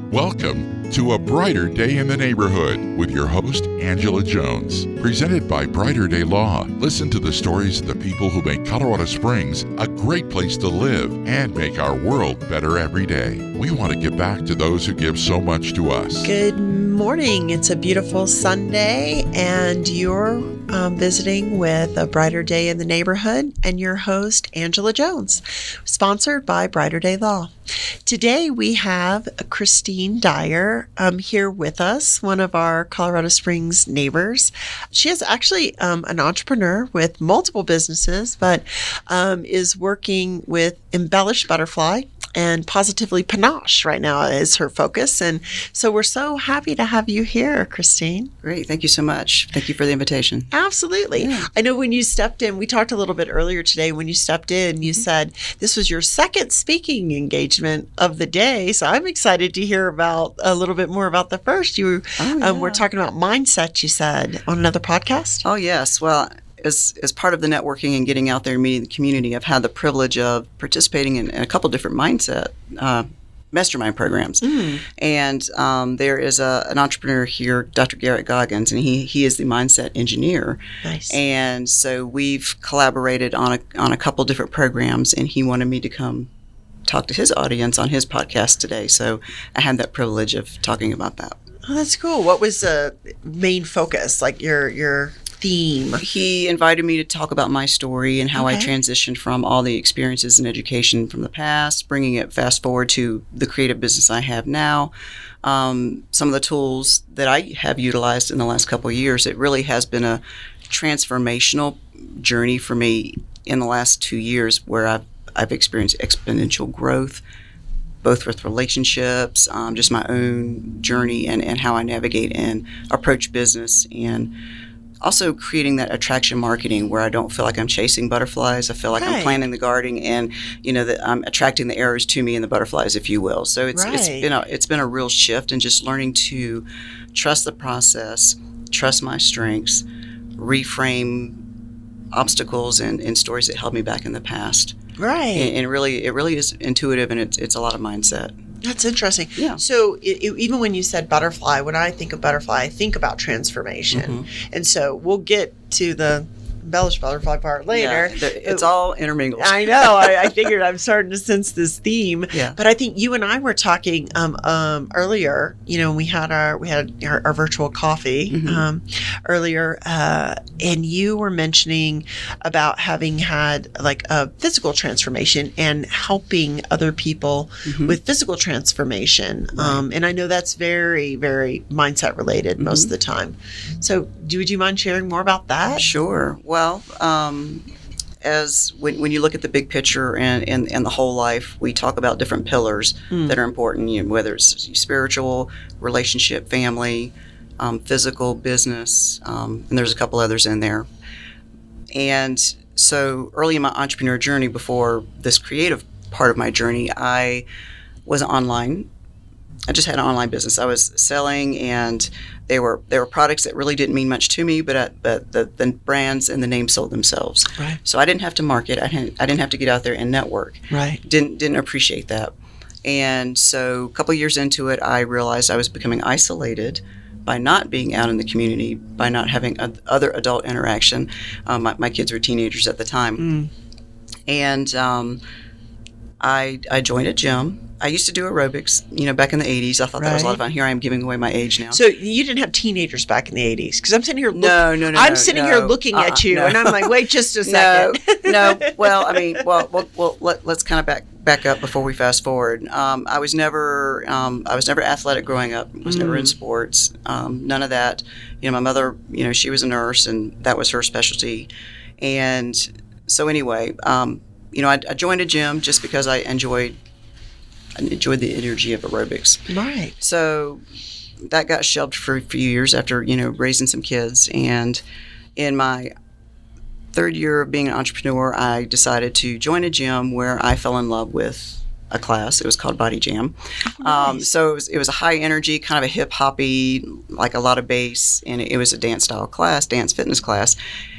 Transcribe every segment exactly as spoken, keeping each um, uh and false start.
Welcome to A Brighter Day in the Neighborhood with your host, Angela Jones. Presented by Brighter Day Law. Listen to the stories of the people who make Colorado Springs a great place to live and make our world better every day. We want to give back to those who give so much to us. Good morning. It's a beautiful Sunday, and you're um, visiting with A Brighter Day in the Neighborhood and your host, Angela Jones, sponsored by Brighter Day Law. Today we have Christine Dyer um, here with us, one of our Colorado Springs neighbors. She is actually um, an entrepreneur with multiple businesses, but um, is working with Embellish Butterfly and Positively Panache right now is her focus. And so we're so happy to have you here, Christine. Great. Thank you so much. Thank you for the invitation. Absolutely. Yeah. I know when you stepped in, we talked a little bit earlier today, when you stepped in, you said this was your second speaking engagement of the day. So I'm excited to hear about a little bit more about the first. You oh, yeah. um, were talking about mindset, you said, on another podcast. Oh, yes. Well, As, as part of the networking and getting out there and meeting the community, I've had the privilege of participating in, in a couple different mindset uh, mastermind programs. Mm. And um, there is a, an entrepreneur here, Doctor Garrett Goggins, and he he is the mindset engineer. Nice. And so we've collaborated on a, on a couple different programs, and he wanted me to come talk to his audience on his podcast today. So I had that privilege of talking about that. Oh, that's cool. What was the main focus, like your your theme? He invited me to talk about my story and how okay. I transitioned from all the experiences and education from the past, bringing it fast forward to the creative business I have now. Um, some of the tools that I have utilized in the last couple of years, it really has been a transformational journey for me in the last two years where I've, I've experienced exponential growth, both with relationships, um, just my own journey and, and how I navigate and approach business, and also creating that attraction marketing where I don't feel like I'm chasing butterflies. I feel like right. I'm planting the garden, and you know that I'm attracting the arrows to me and the butterflies, if you will. So it's right. it's been a it's been a real shift in just learning to trust the process, trust my strengths, reframe obstacles and, and stories that held me back in the past. Right. And, and really, it really is intuitive, and it's it's a lot of mindset. That's interesting. Yeah. So it, it, even when you said butterfly, when I think of butterfly, I think about transformation. Mm-hmm. And so we'll get to the embellished butterfly part later. Yeah, it's all intermingled. I know. I, I figured I'm starting to sense this theme. Yeah. But I think you and I were talking um, um, earlier. You know, we had our we had our, our virtual coffee mm-hmm. um, earlier, uh, and you were mentioning about having had like a physical transformation and helping other people mm-hmm. with physical transformation. Right. Um, and I know that's very, very mindset related mm-hmm. most of the time. So, do would you mind sharing more about that? Sure. Well, um, as when, when you look at the big picture and, and, and the whole life, we talk about different pillars mm. that are important, you know, whether it's spiritual, relationship, family, um, physical, business, um, and there's a couple others in there. And so early in my entrepreneur journey, before this creative part of my journey, I was online. I just had an online business. I was selling, and they were they were products that really didn't mean much to me, but I, but the, the brands and the names sold themselves. Right. So I didn't have to market. I didn't I didn't have to get out there and network. Right. Didn't didn't appreciate that. And so a couple of years into it, I realized I was becoming isolated by not being out in the community, by not having a, other adult interaction. Um, my, my kids were teenagers at the time, mm. and um, I I joined a gym. I used to do aerobics, you know, back in the eighties. I thought right. that was a lot of fun. Here I am giving away my age now. So you didn't have teenagers back in the eighties? Because I'm sitting here. Look, no, no, no. I'm no, sitting no, here looking uh-uh, at you, no. and I'm like, wait, just a second. No, no. Well, I mean, well, well, well let, let's kind of back back up before we fast forward. Um, I was never, um, I was never athletic growing up. Was mm. never in sports. Um, none of that. You know, my mother, you know, she was a nurse, and that was her specialty. And so anyway, um, you know, I, I joined a gym just because I enjoyed. I enjoyed the energy of aerobics. Right. So that got shelved for a few years after, you know, raising some kids. And in my third year of being an entrepreneur, I decided to join a gym where I fell in love with a class. It was called Body Jam. Oh, nice. Um, so it was, it was a high energy, kind of a hip hoppy, like a lot of bass, and it was a dance style class, dance fitness class.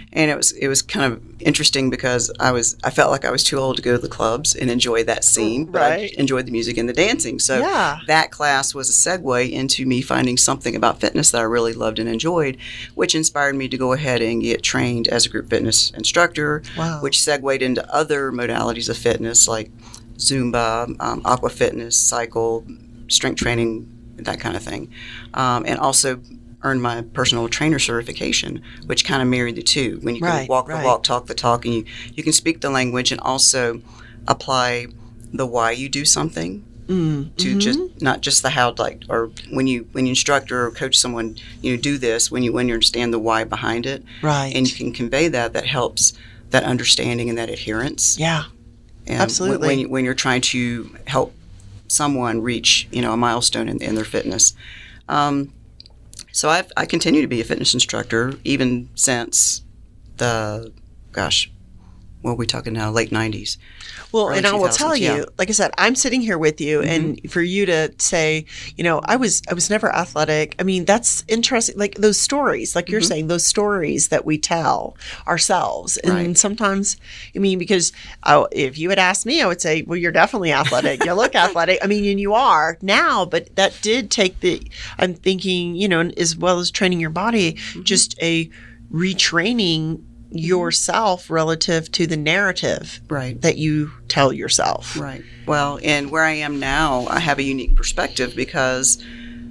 And it was it was kind of interesting because I was I felt like I was too old to go to the clubs and enjoy that scene, but Right. I enjoyed the music and the dancing. So Yeah. that class was a segue into me finding something about fitness that I really loved and enjoyed, which inspired me to go ahead and get trained as a group fitness instructor, Wow. which segued into other modalities of fitness like Zumba, um, aqua fitness, cycle, strength training, that kind of thing, um, and also earned my personal trainer certification, which kind of married the two. When you can Right, walk right. the walk, talk the talk, and you, you can speak the language and also apply the why you do something Mm, to mhm. just not just the how, like, or when you when you instruct or coach someone, you know, do this, when you when you understand the why behind it, Right. and you can convey that, that helps that understanding and that adherence. Yeah. And Absolutely. When, when, you, when you're trying to help someone reach, you know, a milestone in, in their fitness. Um, so I've, I continue to be a fitness instructor even since the, gosh, what are we talking now, late nineties. Well, Early and I will two thousands, tell you, yeah. like I said, I'm sitting here with you, Mm-hmm. and for you to say, you know, I was I was never athletic. I mean, that's interesting. Like those stories, like you're Mm-hmm. saying, those stories that we tell ourselves, and Right. sometimes, I mean, because I, if you had asked me, I would say, well, you're definitely athletic. You look athletic. I mean, and you are now, but that did take the. I'm thinking, you know, as well as training your body, Mm-hmm. just a retraining yourself relative to the narrative Right. that you tell yourself. Right. Well, and where I am now, I have a unique perspective because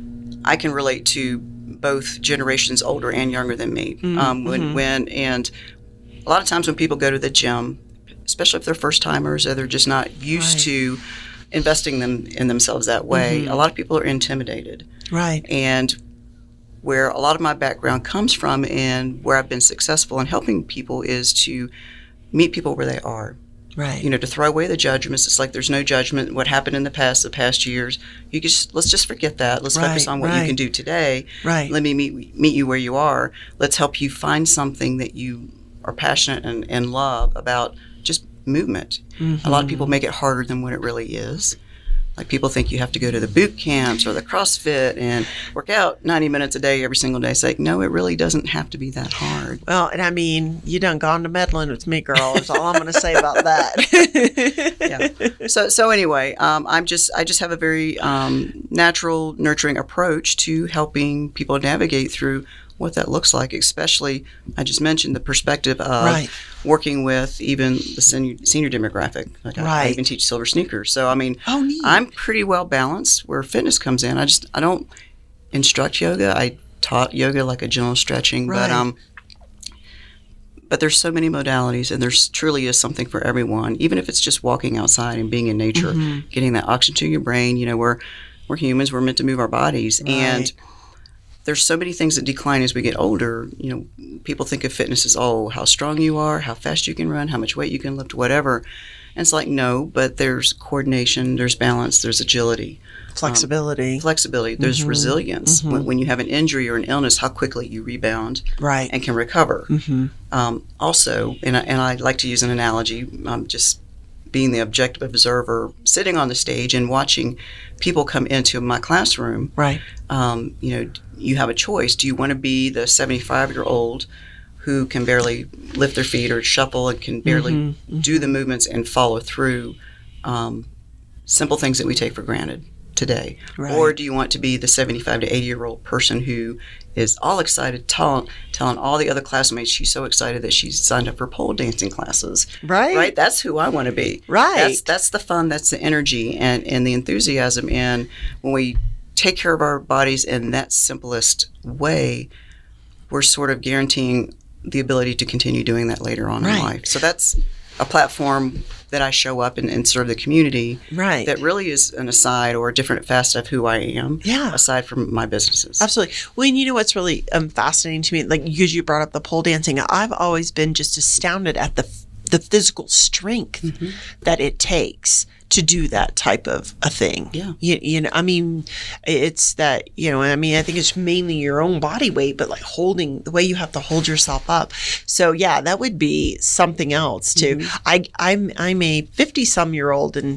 I can relate to both generations, older and younger than me. Mm-hmm. Um, when, when, and a lot of times when people go to the gym, especially if they're first timers or they're just not used Right. to investing them in themselves that way, Mm-hmm. a lot of people are intimidated. Right. And where a lot of my background comes from and where I've been successful in helping people is to meet people where they are. Right. You know, to throw away the judgments. It's like there's no judgment. What happened in the past, the past years, you just let's just forget that. Let's focus Right, on what right. you can do today. Right. Let me meet meet you where you are. Let's help you find something that you are passionate and, and love about. Just movement. A lot of people make it harder than what it really is. Like people think you have to go to the boot camps or the CrossFit and work out ninety minutes a day every single day. It's like, no, it really doesn't have to be that hard. Well, and I mean, you done gone to meddling with me, girl. That's all I'm going to say about that. Yeah. So so anyway, um, I'm just I just have a very um, natural, nurturing approach to helping people navigate through what that looks like. Especially, I just mentioned the perspective of Right. working with even the senior, senior demographic. Like I, I Right. even teach silver sneakers. So I mean, Oh, neat. I'm pretty well balanced where fitness comes in. I just I don't instruct yoga. I taught yoga like a general stretching, Right. but um. But there's so many modalities, and there's truly is something for everyone. Even if it's just walking outside and being in nature, Mm-hmm. getting that oxygen to your brain. You know, we're we're humans. We're meant to move our bodies, Right. and there's so many things that decline as we get older. You know, people think of fitness as, oh, how strong you are, how fast you can run, how much weight you can lift, whatever. And it's like, no, but there's coordination, there's balance, there's agility, Flexibility. flexibility, there's Mm-hmm. resilience. When, when you have an injury or an illness, how quickly you rebound Right. and can recover. Mm-hmm. Um, also, and I, and I like to use an analogy, um, just being the objective observer, sitting on the stage and watching people come into my classroom. Right. Um, you know, you have a choice. Do you want to be the seventy-five-year-old who can barely lift their feet or shuffle and can barely Mm-hmm. do the movements and follow through um, simple things that we take for granted today? Right. Or do you want to be the seventy-five to eighty-year-old person who is all excited, telling, telling all the other classmates she's so excited that she's signed up for pole dancing classes? Right. Right? That's who I want to be. Right. That's, that's the fun, that's the energy and, and the enthusiasm. And when we take care of our bodies in that simplest way, we're sort of guaranteeing the ability to continue doing that later on Right. in life. So that's a platform that I show up and, and serve the community Right. that really is an aside or a different facet of who I am, Yeah. aside from my businesses. Absolutely. Well, and you know what's really um, fascinating to me, like because you brought up the pole dancing, I've always been just astounded at the the physical strength Mm-hmm. that it takes to do that type of a thing. Yeah. You, you know, I mean, it's that, you know, I mean, I think it's mainly your own body weight, but like holding the way you have to hold yourself up. So yeah, that would be something else too. Mm-hmm. I, I'm, I'm a fifty some year old and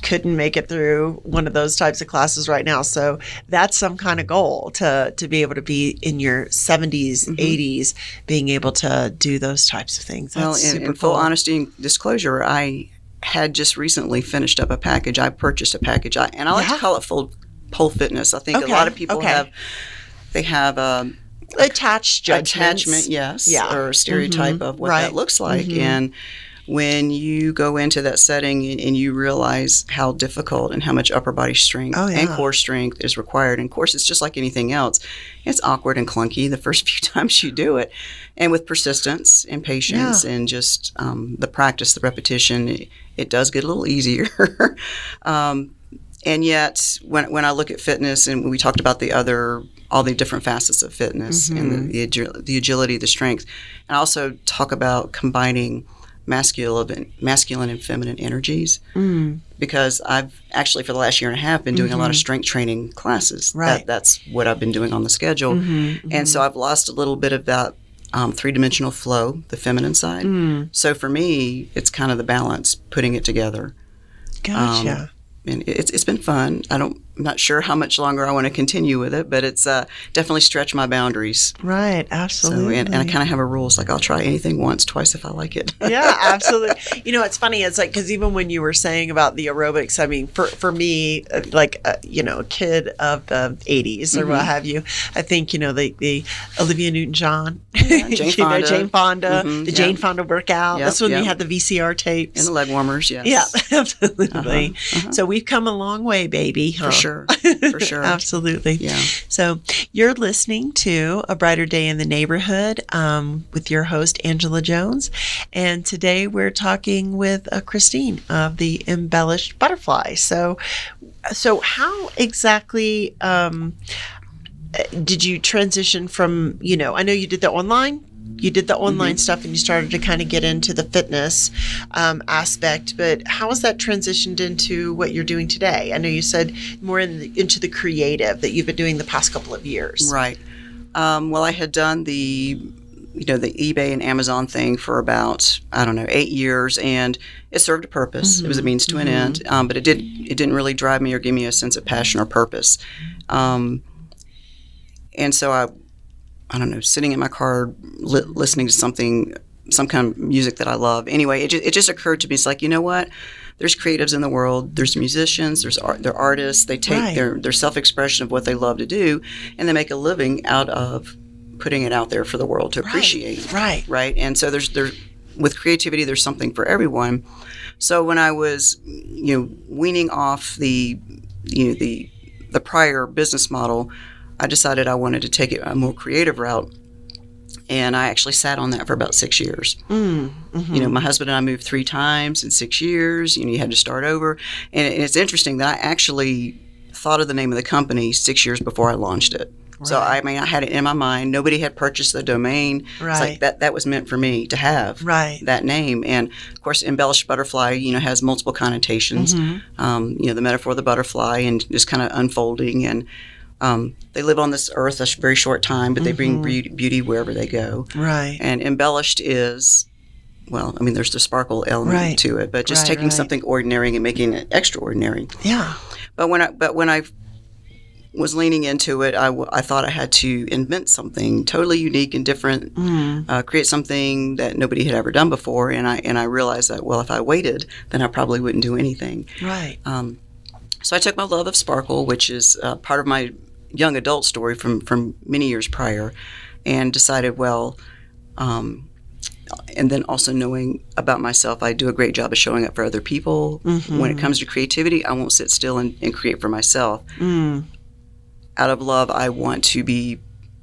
couldn't make it through one of those types of classes right now. So that's some kind of goal to to be able to be in your seventies, mm-hmm. eighties, being able to do those types of things. That's well, in, super in full cool. honesty and disclosure, I had just recently finished up a package. I purchased a package, I, and I like Yeah. to call it full pole fitness. I think Okay, a lot of people okay. have they have um, Attached judgments. attachment, yes, Yeah. or a stereotype Mhm. of what Right. that looks like, Mhm. and when you go into that setting and, and you realize how difficult and how much upper body strength Oh, and yeah. core strength is required, and of course it's just like anything else, it's awkward and clunky the first few times you do it, and with persistence and patience Yeah. and just um, the practice, the repetition, it, it does get a little easier. um, and yet when, when I look at fitness, and we talked about the other all the different facets of fitness, Mm-hmm. and the, the, agi- the agility, the strength, and I also talk about combining masculine, masculine and feminine energies, Mm. because I've actually for the last year and a half been doing a lot of strength training classes. Right. That, that's what I've been doing on the schedule, Mhm, and so I've lost a little bit of that um, three-dimensional flow, the feminine side. Mm. So for me, it's kind of the balance, putting it together. Gotcha. Um, and it's it's been fun. I don't. I'm not sure how much longer I want to continue with it, but it's uh, definitely stretched my boundaries. Right. So, Absolutely. and, and I kind of have a rule. It's like I'll try anything once, twice if I like it. Yeah, absolutely. You know, it's funny. It's like, because even when you were saying about the aerobics, I mean, for, for me, uh, like, uh, you know, a kid of the eighties or Mm-hmm. what have you, I think, you know, the, the Olivia Newton-John, Jane you know, Fonda. Jane Fonda, Mhm, the yeah. Jane Fonda workout. Yep, That's when yep. we had the V C R tapes. And the leg warmers, yes. Yeah, absolutely. Uh-huh, uh-huh. So we've come a long way, baby. Huh? For sure. For sure. Absolutely. Yeah. So you're listening to A Brighter Day in the Neighborhood um, with your host, Angela Jones. And today we're talking with uh, Christine of the Embellished Butterfly. So, so how exactly um, did you transition from, you know, I know you did the online You did the online Mm-hmm. stuff and you started to kind of get into the fitness um, aspect, but how has that transitioned into what you're doing today? I know you said more in the, into the creative that you've been doing the past couple of years. Right. Um, well, I had done the, you know, the eBay and Amazon thing for about, I don't know, eight years, and it served a purpose. Mm-hmm. It was a means to an end, um, but it did it didn't really drive me or give me a sense of passion or purpose. Um, and so I. I don't know, sitting in my car, li- listening to something, some kind of music that I love. Anyway, it just, it just occurred to me. It's like, you know what? There's creatives in the world. There's musicians. There's art. They're artists. They take Right. their their self-expression of what they love to do, and they make a living out of putting it out there for the world to appreciate. Right. Right. And so there's there, with creativity, there's something for everyone. So when I was, you know, weaning off the, you know, the the prior business model, I decided I wanted to take it a more creative route, and I actually sat on that for about six years. Mm, mhm. You know, my husband and I moved three times in six years. You know, you had to start over, and it's interesting that I actually thought of the name of the company six years before I launched it. So Right. I mean, I had it in my mind. Nobody had purchased the domain. Right. It's like that. That was meant for me to have Right. that name. And of course, Embellished Butterfly, you know, has multiple connotations. Mhm. Um, you know, the metaphor of the butterfly and just kind of unfolding and. Um, they live on this earth a sh- very short time, but they bring beauty, beauty wherever they go. Right. And embellished is, well, I mean, there's the sparkle element Right. to it, but just Right, taking right. something ordinary and making it extraordinary. Yeah. But when I, but when I was leaning into it, I, w- I thought I had to invent something totally unique and different, Mm. uh, create something that nobody had ever done before. And I and I realized that, well, if I waited, then I probably wouldn't do anything. Right. Um, so I took my love of sparkle, which is uh, part of my young adult story from, from many years prior, and decided, well, um, and then also knowing about myself, I do a great job of showing up for other people. Mhm. When it comes to creativity, I won't sit still and, and create for myself. Mm. Out of love, I want to be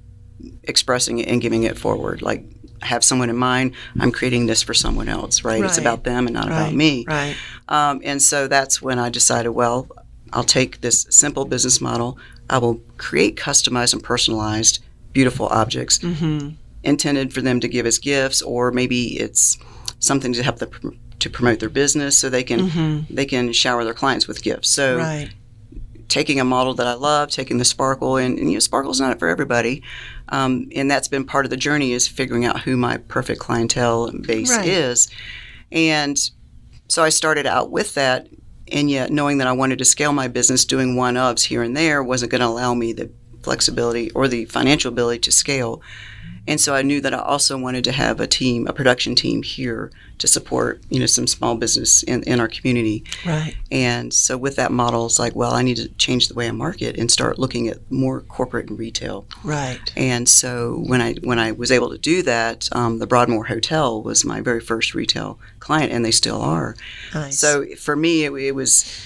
expressing it and giving it forward. Like, have someone in mind, I'm creating this for someone else, right? It's Right. about them and not Right. about me. Right. Um, and so that's when I decided, well, I'll take this simple business model. I will create customized and personalized, beautiful objects Mm-hmm. intended for them to give as gifts, or maybe it's something to help them to promote their business, so they can Mm-hmm. they can shower their clients with gifts. So Right. taking a model that I love, taking the sparkle, and, and you know, sparkle's not for everybody, um, and that's been part of the journey, is figuring out who my perfect clientele and base Right. is. And so I started out with that and yet knowing that I wanted to scale my business, doing one-ofs here and there wasn't going to allow me the flexibility or the financial ability to scale. And so I knew that I also wanted to have a team, a production team here to support, you know, some small business in, in our community. Right. And so with that model, it's like, well, I need to change the way I market and start looking at more corporate and retail. Right. And so when I when I was able to do that, um, the Broadmoor Hotel was my very first retail client, and they still are. Nice. So for me, it, it was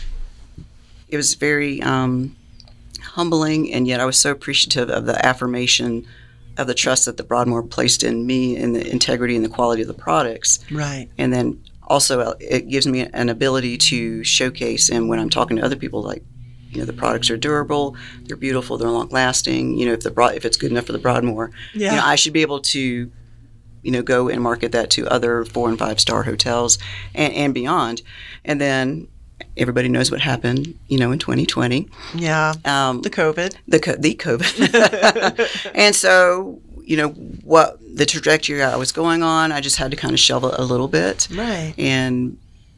it was very um, humbling, and yet I was so appreciative of the affirmation of the trust that the Broadmoor placed in me and the integrity and the quality of the products. Right. And then also it gives me an ability to showcase, and when I'm talking to other people, like, you know, the products are durable, they're beautiful, they're long lasting. You know, if the broad, if it's good enough for the Broadmoor, yeah. you know, I should be able to, you know, go and market that to other four and five star hotels and, and beyond. And then everybody knows what happened, you know, in twenty twenty. Yeah. Um, the COVID. The co- the COVID. And so, you know, what the trajectory I was going on, I just had to kind of shelve it a little bit. Right. And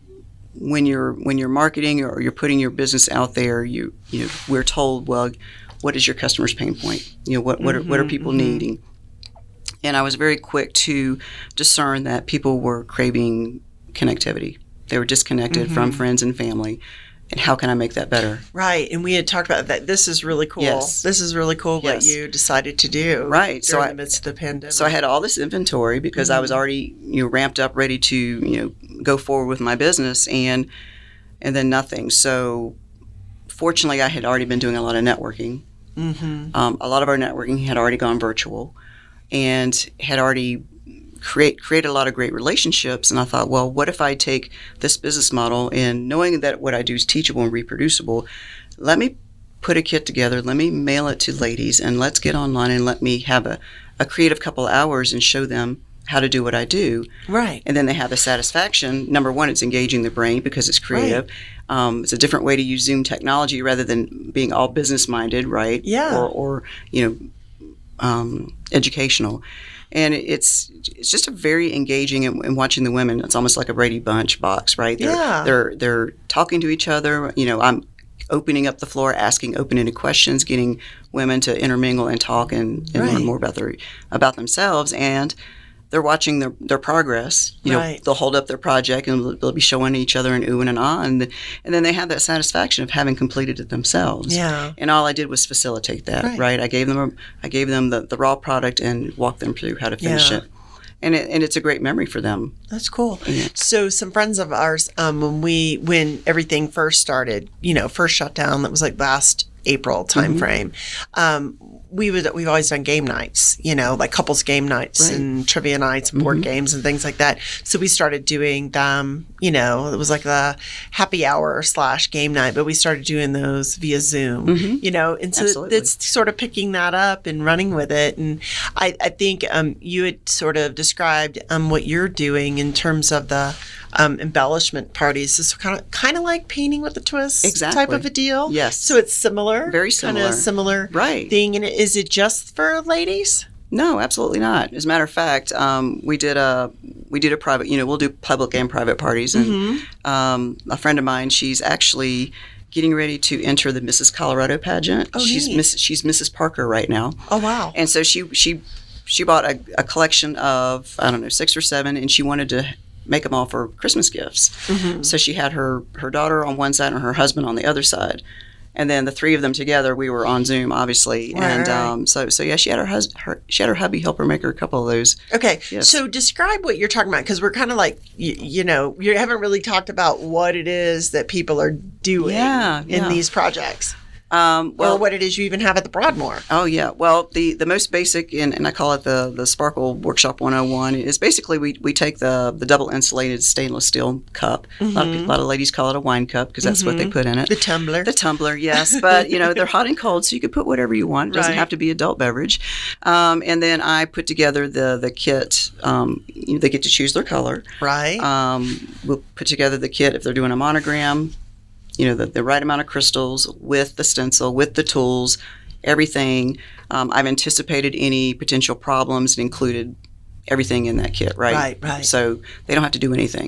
when you're when you're marketing or you're putting your business out there, you you know, we're told, well, what is your customer's pain point? You know, what what mm-hmm, are, what are people mm-hmm. needing? And I was very quick to discern that people were craving connectivity. They were disconnected mm-hmm. from friends and family. And how can I make that better? Right. And we had talked about that. This is really cool. Yes. This is really cool what Yes. you decided to do. Right. During So I, the midst of the pandemic. So I had all this inventory because mm-hmm. I was already, you know, ramped up, ready to, you know, go forward with my business, and and then nothing. So fortunately, I had already been doing a lot of networking. Mm-hmm. Um, a lot of our networking had already gone virtual, and had already create created a lot of great relationships. And I thought, well, what if I take this business model, and knowing that what I do is teachable and reproducible, let me put a kit together, let me mail it to ladies, and let's get online and let me have a, a creative couple of hours and show them how to do what I do. Right. And then they have the satisfaction. Number one, it's engaging the brain because it's creative. Right. Um, it's a different way to use Zoom technology rather than being all business minded, right? Yeah. Or, or you know, um, educational. And it's it's just a very engaging, and, and watching the women. It's almost like a Brady Bunch box, right? They're, yeah. They're they're talking to each other. You know, I'm opening up the floor, asking open-ended questions, getting women to intermingle and talk and, and right. learn more about their about themselves. And they're watching their, their progress. You right. know, they'll hold up their project and they'll be showing each other and oohing and ah, and, and then they have that satisfaction of having completed it themselves. Yeah. And all I did was facilitate that, right? right? I gave them a, I gave them the, the raw product and walked them through how to finish yeah. it. And it, and it's a great memory for them. That's cool. Yeah. So some friends of ours, um, when we when everything first started, you know, first shut down, that was like last April timeframe. Mm-hmm. Um, we would we've always done game nights, you know, like couples game nights right. and trivia nights and board mm-hmm. games and things like that. So we started doing them, you know, it was like the happy hour slash game night, but we started doing those via Zoom, mm-hmm. you know, and so Absolutely. It's sort of picking that up and running with it. And I, I think um, you had sort of described um, what you're doing in terms of the um, embellishment parties. It's kind of kind of like painting with a twist exactly. type of a deal. Yes. So it's similar. Very similar. Kind of similar right. thing. And is it just for ladies? No, absolutely not. As a matter of fact, um, we did a we did a private. You know, we'll do public and private parties. And mm-hmm. um, a friend of mine, she's actually getting ready to enter the Missus Colorado pageant. Oh, she's neat. Miss, she's Missus Parker right now. Oh, wow. And so she she she bought a, a collection of, I don't know, six or seven, and she wanted to make them all for Christmas gifts. Mm-hmm. So she had her her daughter on one side and her husband on the other side. And then the three of them together, we were on Zoom, obviously, right, and right. Um, so so yeah, she had her, hus- her she had her hubby help her make her a couple of those. Okay, yes. So describe what you're talking about, because we're kind of like you, you know you haven't really talked about what it is that people are doing yeah, in yeah. these projects. Um, well, or what it is you even have at the Broadmoor. Oh, yeah. Well, the, the most basic, and, and I call it the, the Sparkle Workshop one oh one, is basically we, we take the, the double insulated stainless steel cup. Mm-hmm. A, lot of people, a lot of ladies call it a wine cup because that's mm-hmm. what they put in it. The tumbler. The tumbler, yes. But, you know, they're hot and cold, so you can put whatever you want. It doesn't right. have to be adult beverage. Um, and then I put together the, the kit. Um, you know, they get to choose their color. Right. Um, we'll put together the kit if they're doing a monogram. You know, the, the right amount of crystals with the stencil, with the tools, everything. Um, I've anticipated any potential problems and included everything in that kit, right? Right, right. So they don't have to do anything.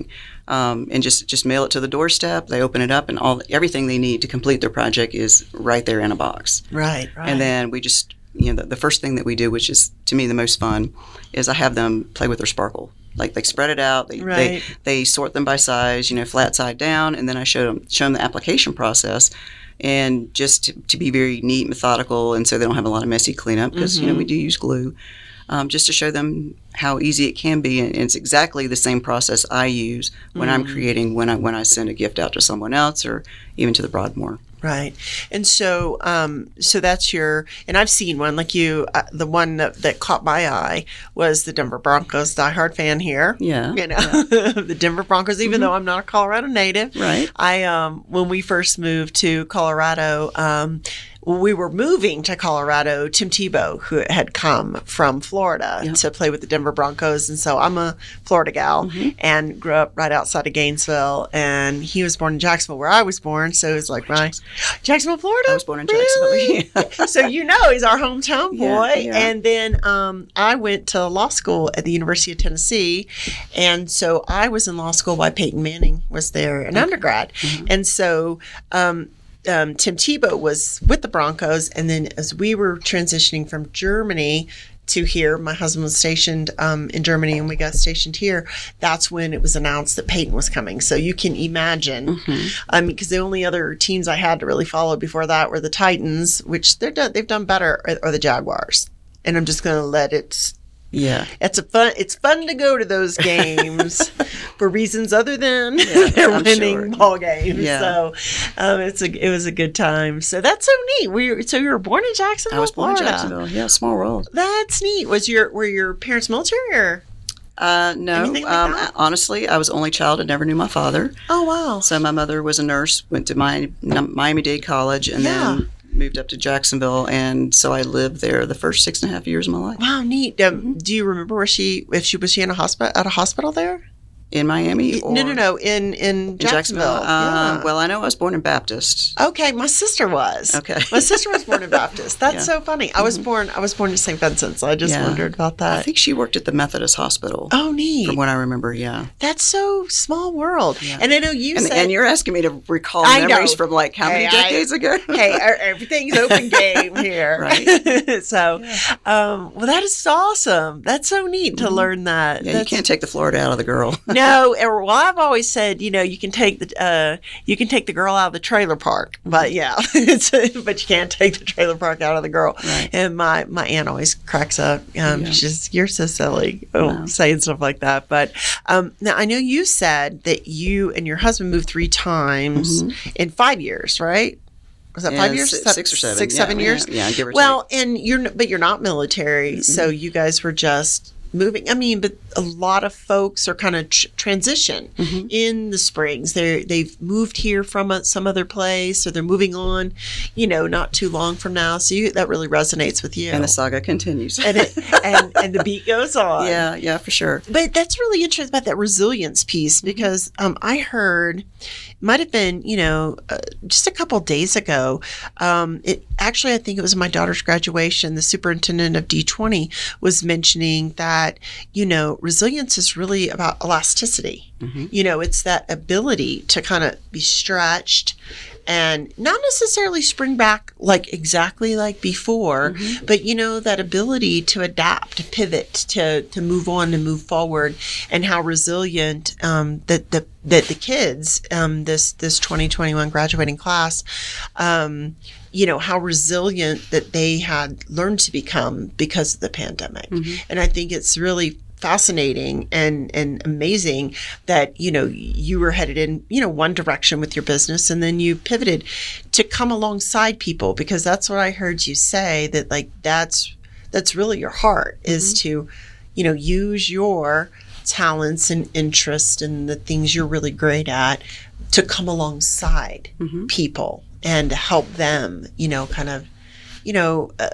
um, and just, just mail it to the doorstep. They open it up, and all everything they need to complete their project is right there in a box. Right, right. And then we just, you know, the, the first thing that we do, which is to me the most fun, is I have them play with their sparkle. Like they spread it out, they, right. they they sort them by size, you know, flat side down, and then I show them show them the application process, and just to, to be very neat, methodical, and so they don't have a lot of messy cleanup because mm-hmm. you know we do use glue, um, just to show them how easy it can be, and it's exactly the same process I use when mm-hmm. I'm creating when I when I send a gift out to someone else or even to the Broadmoor. Right. And so um, so that's your, and I've seen one like you, uh, the one that, that caught my eye was the Denver Broncos, diehard fan here. Yeah. You know, yeah. the Denver Broncos, even mm-hmm. though I'm not a Colorado native. Right. I, um, when we first moved to Colorado, um, when we were moving to Colorado, Tim Tebow, who had come from Florida yep. to play with the Denver Broncos. And so I'm a Florida gal mm-hmm. and grew up right outside of Gainesville. And he was born in Jacksonville, where I was born. So it was like my Jacksonville, Florida. I was born in really? Jacksonville. So you know he's our hometown boy. Yeah, yeah. And then um, I went to law school at the University of Tennessee. And so I was in law school while Peyton Manning was there, an okay. undergrad. Mm-hmm. And so um Um, Tim Tebow was with the Broncos, and then as we were transitioning from Germany to here, my husband was stationed um, in Germany, and we got stationed here. That's when it was announced that Peyton was coming. So you can imagine, mm-hmm. um, because the only other teams I had to really follow before that were the Titans, which they're done, they've done better, or, or the Jaguars. And I'm just going to let it. Yeah, it's a fun. It's fun to go to those games for reasons other than yeah, they're I'm winning sure. ball games. Yeah. So um, it's a it was a good time. So that's so neat. We so you were born in Jacksonville, I was born Florida. in Jacksonville. Yeah, small world. That's neat. Was your were your parents military or? Uh, no. Anything like um, that? Honestly, I was only child and never knew my father. Oh wow! So my mother was a nurse, went to my, Miami-Dade College, and yeah. then moved up to Jacksonville, and so I lived there the first six and a half years of my life. Wow, neat. Um, mm-hmm. Do you remember where she, if she was she in a hospital at a hospital there? In Miami? Or no, no, no. In in Jacksonville. In Jacksonville? Uh, yeah. Well, I know I was born in Baptist. Okay, my sister was. Okay, my sister was born in Baptist. That's yeah. so funny. I was mm-hmm. born. I was born in Saint Vincent, so I just yeah. wondered about that. I think she worked at the Methodist Hospital. Oh, neat. From what I remember, yeah. That's so small world. Yeah. And I know you and, said, and you're asking me to recall I memories know. from like how hey, many decades I, ago? Hey, everything's open game here, right? So, yeah. um, well, that is awesome. That's so neat to mm-hmm. learn that. Yeah, That's, you can't take the Florida out of the girl. No, or, well, I've always said, you know, you can take the uh, you can take the girl out of the trailer park, but yeah, it's, but you can't take the trailer park out of the girl. Right. And my, my aunt always cracks up. Um, yeah. She's you're so silly, oh, wow. saying stuff like that. But um, now I know you said that you and your husband moved three times mm-hmm. in five years, right? Was that yeah, five years? Six, six or seven. Six, yeah, seven yeah, years. Yeah, give or well, take. and you're but you're not military, mm-hmm. so you guys were just moving. I mean, but a lot of folks are kind of tr- transition mm-hmm. in the Springs. They they've moved here from a, some other place, or they're moving on, you know, not too long from now. So you, that really resonates with you. And the saga continues. and, it, and and the beat goes on. Yeah, yeah, for sure. But that's really interesting about that resilience piece, because um, I heard, it might have been, you know, uh, just a couple days ago. Um, it actually, I think it was my daughter's graduation. The superintendent of D twenty was mentioning that, you know, resilience is really about elasticity. Mm-hmm. You know, it's that ability to kind of be stretched and not necessarily spring back like exactly like before, mm-hmm. but, you know, that ability to adapt, to pivot, to to move on and move forward, and how resilient um, that the that the kids, um, this this twenty twenty-one graduating class, um, you know, how resilient that they had learned to become because of the pandemic. Mm-hmm. And I think it's really fascinating and, and amazing that, you know, you were headed in, you know, one direction with your business, and then you pivoted to come alongside people, because that's what I heard you say, that like, that's, that's really your heart, mm-hmm. is to, you know, use your talents and interest and the things you're really great at to come alongside mm-hmm. people and help them, you know, kind of, you know, uh,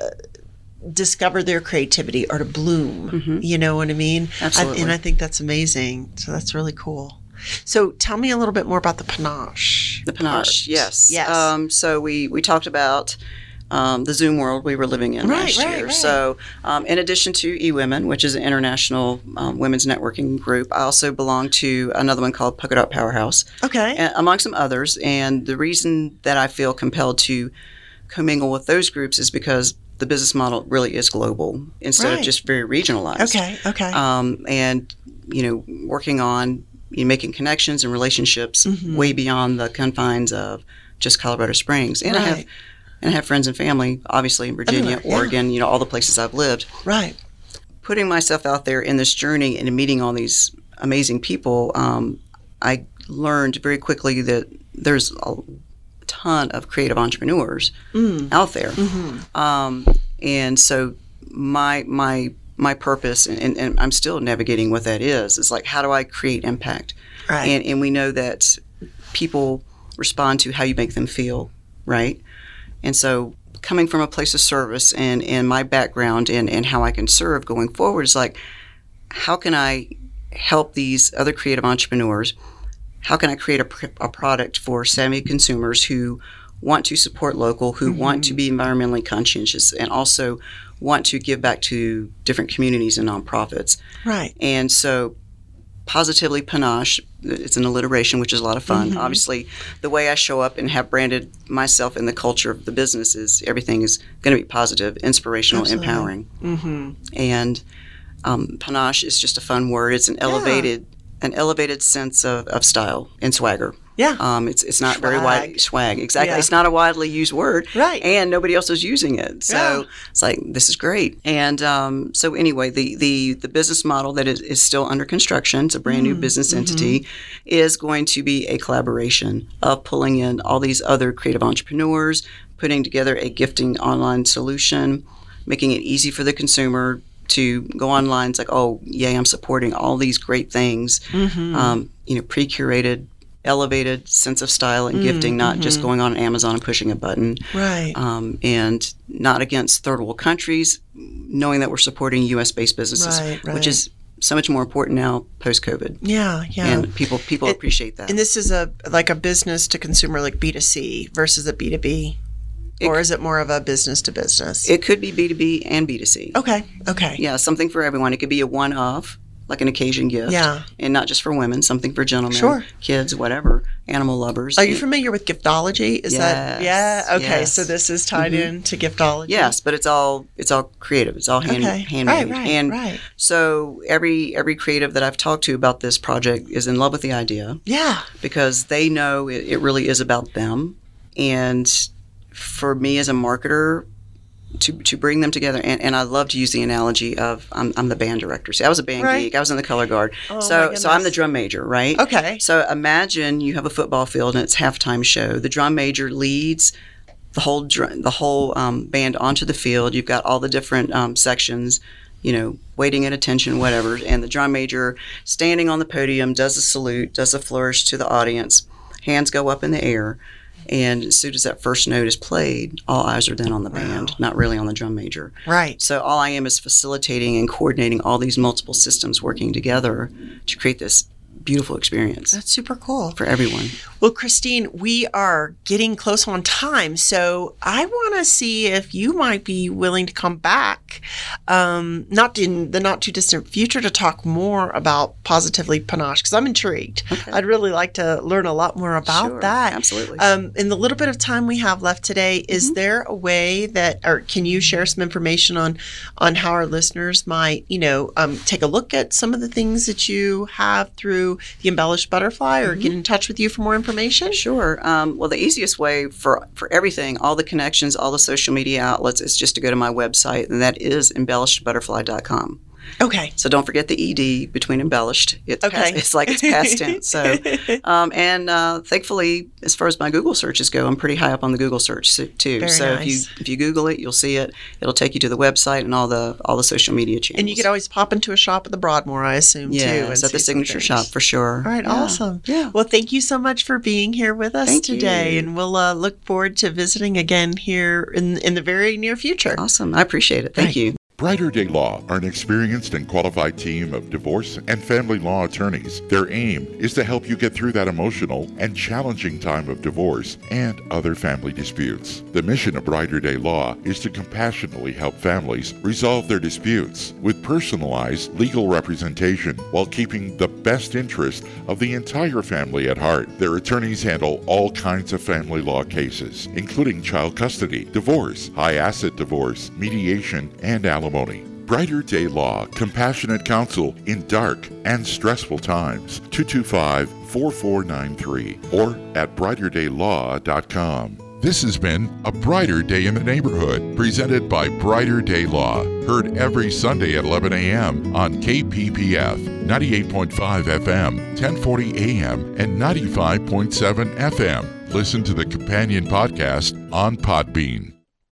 discover their creativity or to bloom. Mm-hmm. You know what I mean? Absolutely. I, and I think that's amazing. So that's really cool. So tell me a little bit more about the panache. The panache, part. yes. Yes. Um, so we, we talked about um, the Zoom world we were living in right, last right, year. Right. So um, in addition to eWomen, which is an international um, women's networking group, I also belong to another one called Polka Dot Powerhouse, Okay. and, among some others. And the reason that I feel compelled to commingle with those groups is because the business model really is global instead Right. of just very regionalized. Okay, okay. Um, and, you know, working on you know, making connections and relationships Mhm. way beyond the confines of just Colorado Springs. And I have Right. and I have friends and family, obviously, in Virginia, Everywhere, yeah. Oregon, you know, all the places I've lived. Right. Putting myself out there in this journey and meeting all these amazing people, um, I learned very quickly that there's a ton of creative entrepreneurs Mm. out there. Mm-hmm. Um, and so my my my purpose, and, and, and I'm still navigating what that is, is like, how do I create impact? Right. And, and we know that people respond to how you make them feel, right? And so coming from a place of service and, and my background and, and how I can serve going forward is like, how can I help these other creative entrepreneurs? How can I create a, pr- a product for savvy consumers who want to support local, who mm-hmm. want to be environmentally conscientious, and also want to give back to different communities and nonprofits? Right. And so Positively Panache, it's an alliteration, which is a lot of fun. Mm-hmm. Obviously, the way I show up and have branded myself in the culture of the business is everything is going to be positive, inspirational, Absolutely. empowering. Mm-hmm. And um, panache is just a fun word. It's an elevated, yeah. an elevated sense of, of style and swagger. Yeah. Um, it's it's not swag. very wide swag. Exactly. Yeah. It's not a widely used word. Right. And nobody else is using it. So yeah. it's like, this is great. And um, so anyway, the, the, the business model that is, is still under construction, it's a brand new mm-hmm. business entity, mm-hmm. is going to be a collaboration of pulling in all these other creative entrepreneurs, putting together a gifting online solution, making it easy for the consumer to go online. It's like, oh, yay, I'm supporting all these great things, mm-hmm. um, you know, pre-curated, elevated sense of style and gifting, mm-hmm. not just going on Amazon and pushing a button. Right. Um, and not against third world countries, knowing that we're supporting U S-based businesses, right, right. which is so much more important now post-COVID. Yeah, yeah. And people people it, appreciate that. And this is a like a business to consumer, like B two C versus a B two B? It, or is it more of a business to business? It could be B two B and B two C. Okay, okay. Yeah, something for everyone. It could be a one-off, like an occasion gift. Yeah. And not just for women, something for gentlemen, sure. kids, whatever, animal lovers. Are you familiar with Giftology? Is yes, that yeah? Okay, yes. so this is tied mm-hmm. in to Giftology. Yes, but it's all it's all creative. It's all hand okay. handmade. Right, right, and right. so every every creative that I've talked to about this project is in love with the idea. Yeah. Because they know it, it really is about them. And for me as a marketer, to to bring them together, and, and I love to use the analogy of I'm, I'm the band director. See, I was a band right. geek. I was in the color guard. Oh, so so I'm the drum major, right? Okay. So imagine you have a football field and it's halftime show. The drum major leads the whole dr- the whole um, band onto the field. You've got all the different um, sections, you know, waiting at attention, whatever, and the drum major standing on the podium does a salute, does a flourish to the audience, hands go up in the air. And as soon as that first note is played, all eyes are then on the band, wow. not really on the drum major. Right. So all I am is facilitating and coordinating all these multiple systems working together to create this beautiful experience. That's super cool. For everyone. Well, Christine, we are getting close on time, so I want to see if you might be willing to come back, um, not in the not too distant future, to talk more about Positively Panache, because I'm intrigued. Okay. I'd really like to learn a lot more about sure, that. Absolutely. Um, in the little bit of time we have left today, is mm-hmm. there a way that, or can you share some information on on how our listeners might, you know, um, take a look at some of the things that you have through the Embellished Butterfly, or mm-hmm. get in touch with you for more information? Sure. Um, well, the easiest way for, for everything, all the connections, all the social media outlets, is just to go to my website, and that is embellished butterfly dot com. Okay. So don't forget the E D between embellished. It's, okay. past, it's like it's past tense. So, um, and uh, thankfully, as far as my Google searches go, I'm pretty high up on the Google search too. Very so nice. if you if you Google it, you'll see it. It'll take you to the website and all the all the social media channels. And you could always pop into a shop at the Broadmoor, I assume, yeah, too. Yeah, it's at the Signature Shop for sure. All right, yeah. awesome. Yeah. Well, thank you so much for being here with us thank today, you. and we'll uh, look forward to visiting again here in in the very near future. Awesome. I appreciate it. Thank right. you. Brighter Day Law are an experienced and qualified team of divorce and family law attorneys. Their aim is to help you get through that emotional and challenging time of divorce and other family disputes. The mission of Brighter Day Law is to compassionately help families resolve their disputes with personalized legal representation while keeping the best interest of the entire family at heart. Their attorneys handle all kinds of family law cases, including child custody, divorce, high-asset divorce, mediation, and alimony. Brighter Day Law, compassionate counsel in dark and stressful times. two two five, four four nine three or at brighter day law dot com. This has been A Brighter Day in the Neighborhood, presented by Brighter Day Law. Heard every Sunday at eleven a.m. on K P P F, ninety-eight point five F M, ten forty A M, and ninety-five point seven F M. Listen to the companion podcast on Podbean.